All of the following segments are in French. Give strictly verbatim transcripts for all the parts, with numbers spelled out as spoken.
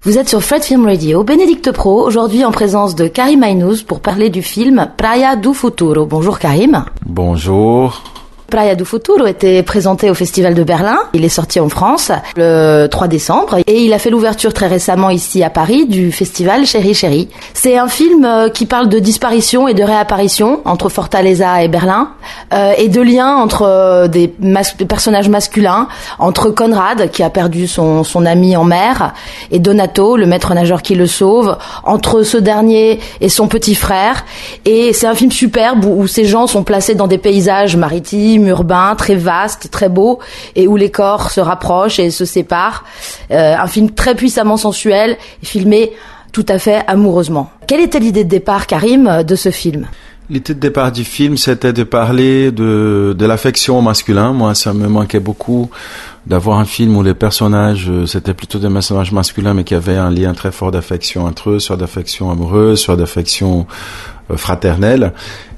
Vous êtes sur Fred Film Radio, Bénédicte Pro, aujourd'hui en présence de Karim Aynouz pour parler du film Praia do Futuro. Bonjour Karim. Bonjour. Praia do Futuro était présenté au Festival de Berlin. Il est sorti en France le trois décembre et il a fait l'ouverture très récemment ici à Paris du festival Chéri Chéri. C'est un film qui parle de disparition et de réapparition entre Fortaleza et Berlin euh, et de liens entre des, mas- des personnages masculins, entre Conrad qui a perdu son, son ami en mer et Donato, le maître nageur qui le sauve, entre ce dernier et son petit frère. Et c'est un film superbe où, où ces gens sont placés dans des paysages maritimes, urbain, très vaste, très beau, et où les corps se rapprochent et se séparent. Euh, un film très puissamment sensuel, filmé tout à fait amoureusement. Quelle était l'idée de départ, Karim, de ce film ? L'idée de départ du film, c'était de parler de, de l'affection au masculin. Moi, ça me manquait beaucoup d'avoir un film où les personnages, c'était plutôt des personnages masculins, mais qui avaient un lien très fort d'affection entre eux, soit d'affection amoureuse, soit d'affection fraternelle.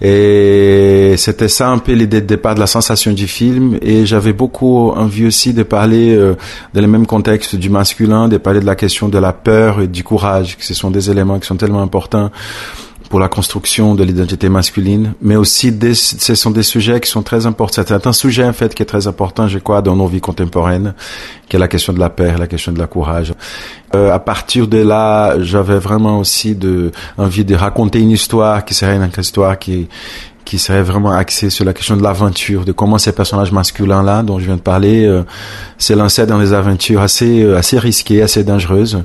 Et c'était ça un peu l'idée de départ de la sensation du film. Et j'avais beaucoup envie aussi de parler euh, dans le même contexte du masculin, de parler de la question de la peur et du courage, que ce sont des éléments qui sont tellement importants pour la construction de l'identité masculine, mais aussi des, ce sont des sujets qui sont très importants. C'est un sujet en fait qui est très important, je crois, dans nos vies contemporaines, qui est la question de la peur, la question de la courage. Euh, à partir de là, j'avais vraiment aussi de envie de raconter une histoire qui serait une histoire qui qui serait vraiment axée sur la question de l'aventure, de comment ces personnages masculins-là, dont je viens de parler, euh, s'est lancé dans des aventures assez assez risquées, assez dangereuses.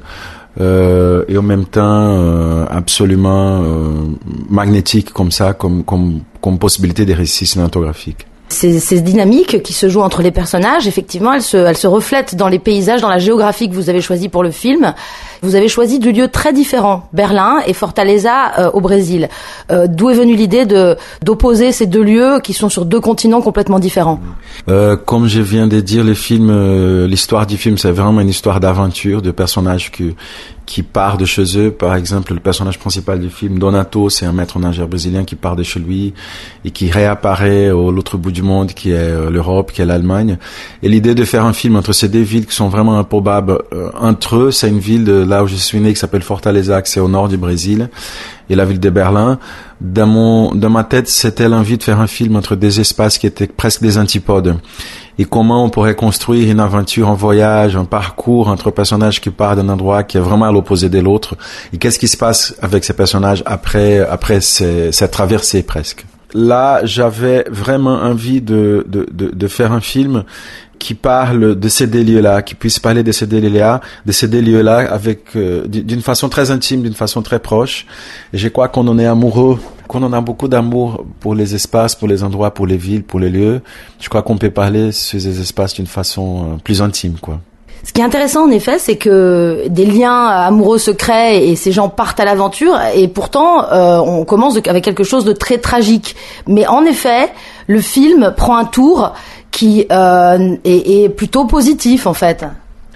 Euh, et en même temps euh, absolument euh, magnétique comme ça, comme comme comme possibilité de récits cinématographiques. Ces, ces dynamiques qui se jouent entre les personnages, effectivement, elles se, elles se reflètent dans les paysages, dans la géographie que vous avez choisie pour le film. Vous avez choisi deux lieux très différents, Berlin et Fortaleza euh, au Brésil. Euh, d'où est venue l'idée de d'opposer ces deux lieux qui sont sur deux continents complètement différents? euh, Comme je viens de dire, le film, euh, l'histoire du film, c'est vraiment une histoire d'aventure, de personnages qui qui part de chez eux. Par exemple, le personnage principal du film, Donato, c'est un maître nageur brésilien qui part de chez lui et qui réapparaît au l'autre bout du monde, qui est l'Europe, qui est l'Allemagne. Et l'idée de faire un film entre ces deux villes qui sont vraiment improbables euh, entre eux, c'est une ville de là où je suis né qui s'appelle Fortaleza, qui c'est au nord du Brésil, et la ville de Berlin. Dans mon, dans ma tête, c'était l'envie de faire un film entre des espaces qui étaient presque des antipodes. Et comment on pourrait construire une aventure, un voyage, un parcours entre personnages qui partent d'un endroit qui est vraiment à l'opposé de l'autre. Et qu'est-ce qui se passe avec ces personnages après, après ces, cette traversée presque. Là, j'avais vraiment envie de, de, de, de faire un film qui parle de ces deux lieux-là, qui puisse parler de ces deux lieux-là, de ces deux lieux-là avec euh, d'une façon très intime, d'une façon très proche. Et je crois qu'on en est amoureux, qu'on en a beaucoup d'amour pour les espaces, pour les endroits, pour les villes, pour les lieux. Je crois qu'on peut parler sur ces espaces d'une façon euh, plus intime, quoi. Ce qui est intéressant en effet, c'est que des liens amoureux se créent et ces gens partent à l'aventure et pourtant euh, on commence avec quelque chose de très tragique. Mais en effet, le film prend un tour qui euh, est, est plutôt positif en fait.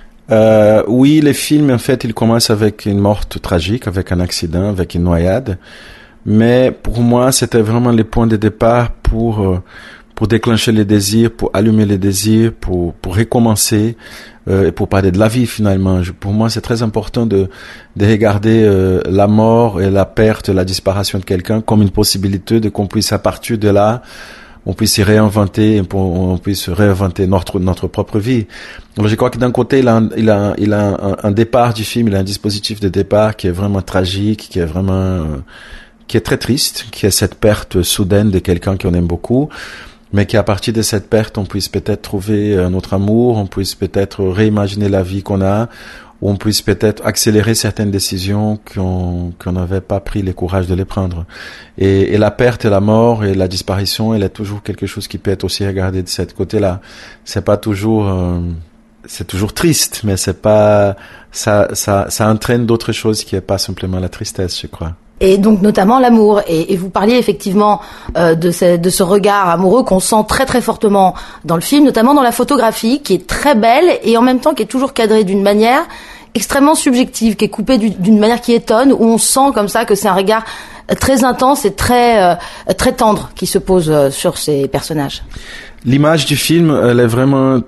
Euh, oui, les films en fait, ils commencent avec une mort tragique, avec un accident, avec une noyade. Mais pour moi, c'était vraiment le point de départ pour euh, pour déclencher les désirs, pour allumer les désirs, pour pour recommencer euh, et pour parler de la vie finalement. Je, pour moi, c'est très important de de regarder euh, la mort et la perte, la disparition de quelqu'un comme une possibilité de qu'on puisse à partir de là on puisse se réinventer, on puisse réinventer notre notre propre vie. Alors je crois que d'un côté il a un, il a il a un, un départ du film, il a un dispositif de départ qui est vraiment tragique, qui est vraiment euh, qui est très triste, qui est cette perte soudaine de quelqu'un qu'on aime beaucoup, mais qu'à partir de cette perte, on puisse peut-être trouver notre amour, on puisse peut-être réimaginer la vie qu'on a, ou on puisse peut-être accélérer certaines décisions qu'on qu'on n'avait pas pris le courage de les prendre. Et, et la perte et la mort et la disparition, elle est toujours quelque chose qui peut être aussi regardé de cet côté-là. C'est pas toujours euh, c'est toujours triste, mais c'est pas ça ça ça entraîne d'autres choses qui est pas simplement la tristesse, je crois. Et donc notamment l'amour. Et, et vous parliez effectivement euh, de, ce, de ce regard amoureux qu'on sent très très fortement dans le film, notamment dans la photographie, qui est très belle et en même temps qui est toujours cadrée d'une manière extrêmement subjective, qui est coupée du, d'une manière qui étonne, où on sent comme ça que c'est un regard très intense et très euh, très tendre qui se pose euh, sur ces personnages. L'image du film, elle est vraiment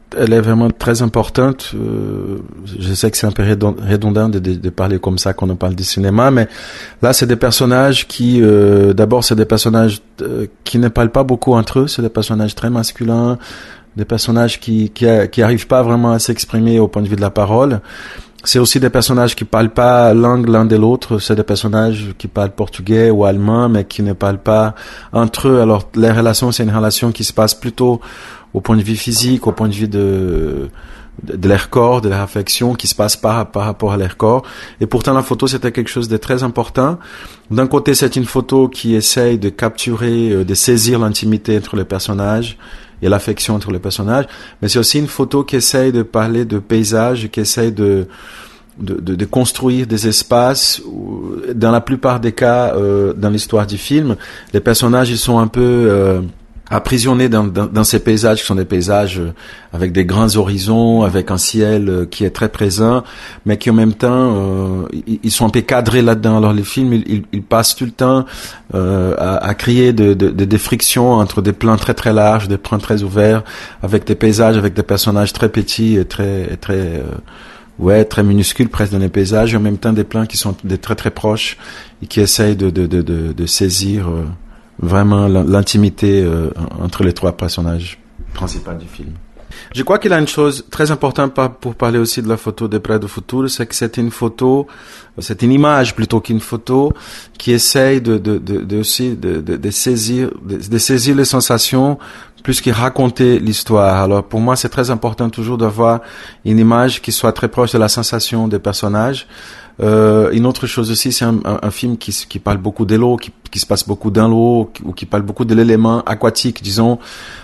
elle est vraiment très importante. Euh, je sais que c'est un peu redondant de, de, de parler comme ça quand on parle du cinéma, mais là, c'est des personnages qui, euh, d'abord, c'est des personnages euh, qui ne parlent pas beaucoup entre eux. C'est des personnages très masculins, des personnages qui qui, qui arrivent pas vraiment à s'exprimer au point de vue de la parole. C'est aussi des personnages qui parlent pas langue l'un de l'autre. C'est des personnages qui parlent portugais ou allemand, mais qui ne parlent pas entre eux. Alors, les relations, c'est une relation qui se passe plutôt au point de vue physique, au point de vue de, de, de leur corps, de leur affection, qui se passe par, par rapport à leur corps. Et pourtant, la photo, c'était quelque chose de très important. D'un côté, c'est une photo qui essaye de capturer, de saisir l'intimité entre les personnages et l'affection entre les personnages. Mais c'est aussi une photo qui essaye de parler de paysages, qui essaye de, de, de, de construire des espaces. Où, dans la plupart des cas, euh, dans l'histoire du film, les personnages, ils sont un peu... Euh, emprisonnés dans, dans, dans ces paysages qui sont des paysages avec des grands horizons, avec un ciel qui est très présent, mais qui en même temps, euh, ils, ils sont un peu cadrés là-dedans. Alors les films, ils, ils passent tout le temps euh, à, à créer de, de, de, des frictions entre des plans très très larges, des plans très ouverts, avec des paysages, avec des personnages très petits et très, et très euh, ouais, très minuscules presque dans les paysages, et en même temps des plans qui sont des très très proches et qui essayent de, de, de, de, de saisir... Euh, vraiment l'intimité euh, entre les trois personnages principaux du film. Je crois qu'il y a une chose très importante pour parler aussi de la photo de Praia do Futuro, c'est que c'est une photo, c'est une image plutôt qu'une photo qui essaye de, de, de, de aussi de, de, de saisir, de, de saisir les sensations plus que raconter l'histoire. Alors pour moi, c'est très important toujours d'avoir une image qui soit très proche de la sensation des personnages. Euh, une autre chose aussi, c'est un, un, un film qui, qui parle beaucoup de l'eau, qui, qui se passe beaucoup dans l'eau, ou qui parle beaucoup de l'élément aquatique, disons.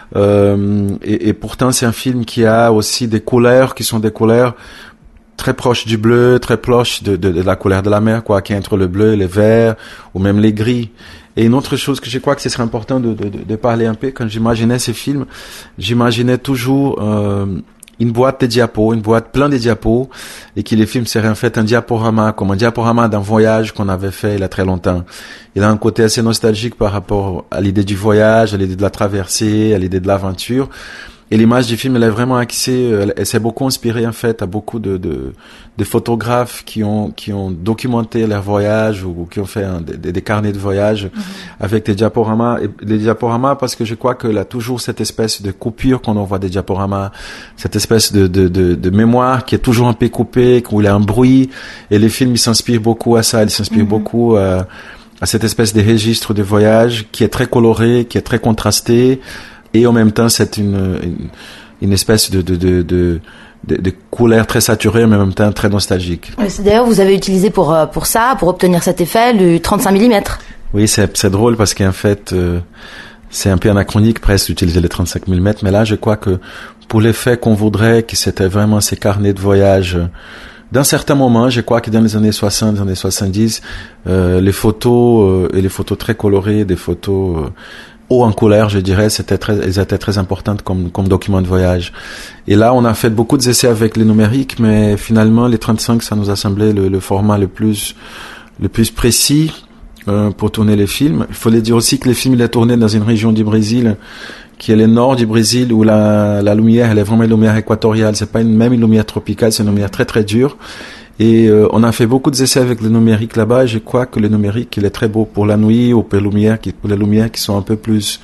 Euh, et, et pourtant, c'est un film qui a aussi des couleurs qui sont des couleurs très proches du bleu, très proches de, de, de la couleur de la mer, quoi, qui est entre le bleu, les verts, ou même les gris. Et une autre chose que je crois que ce serait important de, de, de parler un peu, quand j'imaginais ces films, j'imaginais toujours... Euh, une boîte de diapos, une boîte pleine de diapos, et que les films seraient en fait un diaporama, comme un diaporama d'un voyage qu'on avait fait il y a très longtemps. Il a un côté assez nostalgique par rapport à l'idée du voyage, à l'idée de la traversée, à l'idée de l'aventure. Et l'image du film, elle est vraiment axée, elle, elle s'est beaucoup inspirée en fait à beaucoup de, de, de photographes qui ont qui ont documenté leur voyage ou qui ont fait un, des, des carnets de voyage mmh. avec des diaporamas. Et des diaporamas parce que je crois que là toujours cette espèce de coupure quand on voit des diaporamas, cette espèce de, de, de, de mémoire qui est toujours un peu coupée, où il y a un bruit. Et les films, ils s'inspirent beaucoup à ça, ils s'inspirent mmh. beaucoup à, à cette espèce de registre de voyage qui est très coloré, qui est très contrasté. Et en même temps, c'est une, une, une espèce de, de, de, de, de, de couleur très saturée, mais en même temps très nostalgique. C'est d'ailleurs, vous avez utilisé pour, pour ça, pour obtenir cet effet, le trente-cinq millimètres. Oui, c'est, c'est drôle parce qu'en fait, euh, c'est un peu anachronique presque d'utiliser les trente-cinq millimètres. Mais là, je crois que pour l'effet qu'on voudrait, que c'était vraiment ces carnets de voyage, dans certains moments, je crois que dans les années soixante, les années soixante-dix, euh, les photos, euh, et les photos très colorées, des photos... Euh, haut en couleur, je dirais, c'était très, elles étaient très importantes comme, comme document de voyage. Et là, on a fait beaucoup d'essais avec les numériques, mais finalement, les trente-cinq, ça nous a semblé le, le format le plus, le plus précis, euh, pour tourner les films. Il fallait dire aussi que les films, il est tourné dans une région du Brésil, qui est le nord du Brésil, où la, la lumière, elle est vraiment une lumière équatoriale. C'est pas une, même une lumière tropicale, c'est une lumière très très dure. Et euh, on a fait beaucoup d'essais avec le numérique là-bas, et je crois que le numérique, il est très beau pour la nuit ou pour les lumières qui, pour les lumières qui sont un peu plus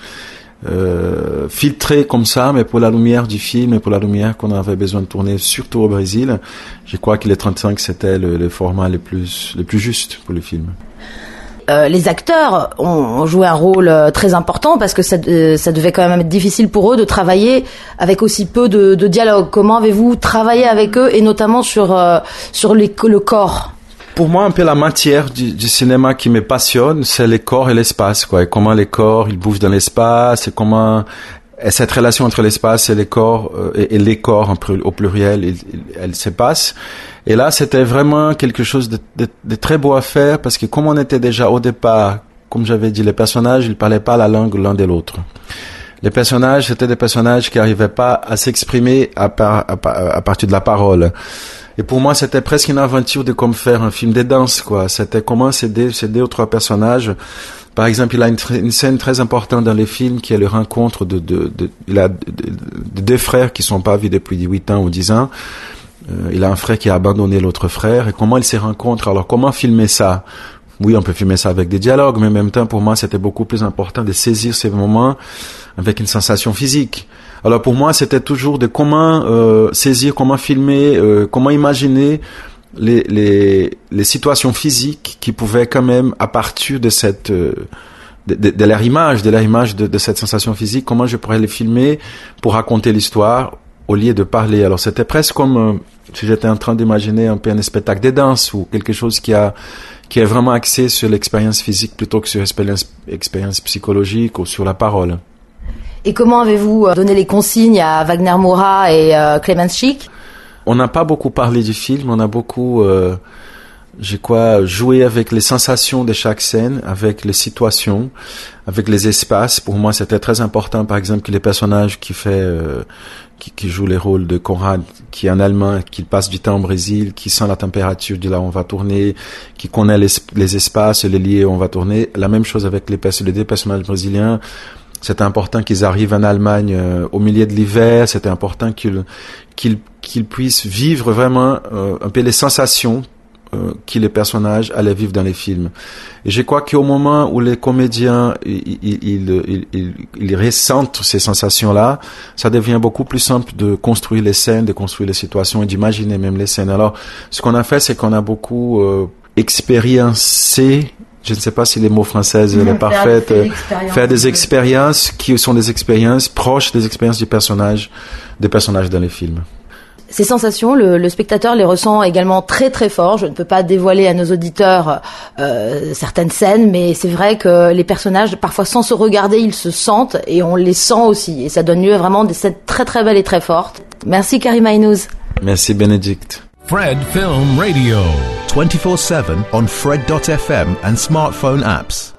euh, filtrées comme ça, mais pour la lumière du film et pour la lumière qu'on avait besoin de tourner, surtout au Brésil, je crois que les trente-cinq, c'était le, le format le plus, le plus juste pour le film. Euh, les acteurs ont joué un rôle très important parce que ça, euh, ça devait quand même être difficile pour eux de travailler avec aussi peu de, de dialogue. Comment avez-vous travaillé avec eux et notamment sur euh, sur les, le corps? Pour moi, un peu la matière du, du cinéma qui me passionne, c'est les corps et l'espace, quoi. Et comment les corps ils bougent dans l'espace, et comment et cette relation entre l'espace et les corps euh, et, et les corps au pluriel, il, il, elle se passe. Et là, c'était vraiment quelque chose de, de, de très beau à faire parce que comme on était déjà au départ, comme j'avais dit, les personnages, ils parlaient pas la langue l'un de l'autre. Les personnages, c'était des personnages qui arrivaient pas à s'exprimer à, par, à, à partir de la parole. Et pour moi, c'était presque une aventure de comme faire un film de danse, quoi. C'était comment ces deux, ces deux ou trois personnages Par exemple, il a une, une scène très importante dans les films qui est le rencontre de, de, de, il a de, de, de deux frères qui sont pas vus depuis dix-huit ans ou dix ans. Euh, il a un frère qui a abandonné l'autre frère. Et comment ils se rencontrent? Alors, comment filmer ça? Oui, on peut filmer ça avec des dialogues, mais en même temps, pour moi, c'était beaucoup plus important de saisir ces moments avec une sensation physique. Alors, pour moi, c'était toujours de comment euh, saisir, comment filmer, euh, comment imaginer les, les, les situations physiques qui pouvaient quand même, à partir de cette... Euh, de, de, de leur image, de leur image de, de cette sensation physique, comment je pourrais les filmer pour raconter l'histoire au lieu de parler. Alors, c'était presque comme euh, si j'étais en train d'imaginer un peu un spectacle de danse ou quelque chose qui a qui est vraiment axé sur l'expérience physique plutôt que sur l'expérience expérience psychologique ou sur la parole. Et comment avez-vous donné les consignes à Wagner Moura et euh, Clemens Schick? On n'a pas beaucoup parlé du film, on a beaucoup, euh, je crois, joué avec les sensations de chaque scène, avec les situations, avec les espaces. Pour moi, c'était très important, par exemple, que les personnages qui fait, euh, qui, qui jouent les rôles de Conrad, qui est un Allemand, qui passe du temps au Brésil, qui sent la température de là où on va tourner, qui connaît les, les espaces et les lieux où on va tourner. La même chose avec les, pers- les deux personnages brésiliens. C'était important qu'ils arrivent en Allemagne euh, au milieu de l'hiver. C'était important qu'ils, qu'ils, qu'ils puissent vivre vraiment euh, un peu les sensations euh, que les personnages allaient vivre dans les films. Et je crois qu'au moment où les comédiens ils, ils, ils, ils, ils ressentent ces sensations-là, ça devient beaucoup plus simple de construire les scènes, de construire les situations et d'imaginer même les scènes. Alors, ce qu'on a fait, c'est qu'on a beaucoup euh, expériencé. Je ne sais pas si les mots français sont mmh, parfaits. Faire, faire des expériences qui sont des expériences proches des expériences du personnage, des personnages dans les films. Ces sensations, le, le spectateur les ressent également très très fort. Je ne peux pas dévoiler à nos auditeurs euh, certaines scènes, mais c'est vrai que les personnages, parfois sans se regarder, ils se sentent et on les sent aussi. Et ça donne lieu à vraiment des scènes très très belles et très fortes. Merci Karima Inouz. Merci Bénédicte. Fred Film Radio. twenty-four seven on Fred dot f m and smartphone apps.